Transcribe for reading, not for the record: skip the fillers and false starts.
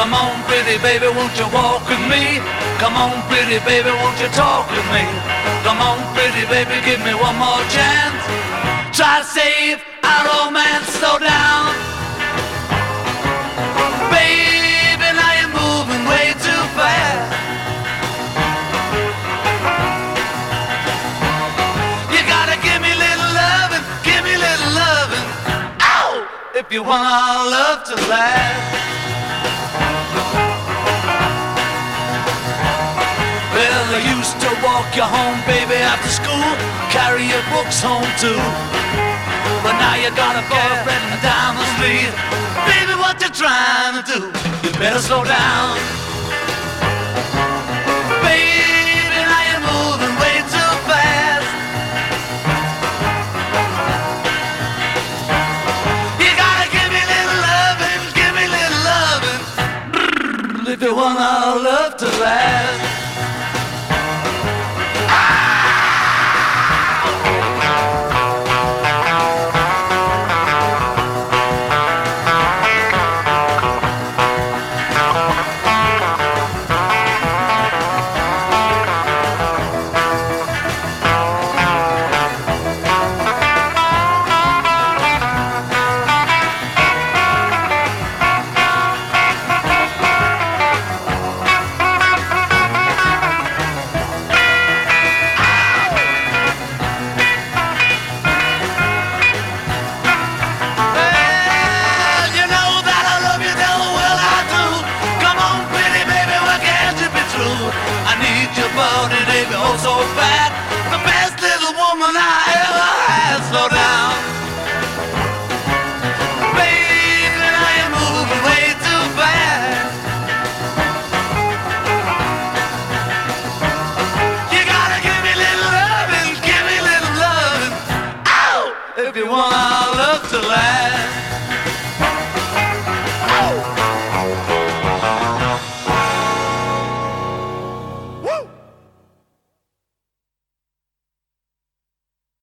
Come on, pretty baby, won't you walk with me? Come on, pretty baby, won't you talk with me? Come on, pretty baby, give me one more chance. Try to save our romance, slow down. Baby, now you're moving way too fast. You gotta give me little loving, give me little loving. Ow! If you want our love to last. Well, I used to walk you home, baby, after school, carry your books home too. But now you got a boyfriend down the street. Baby, what you trying to do? You better slow down. Baby, now you're moving way too fast. You gotta give me little loving, give me little loving. If you want our love to last. If you want our love to last.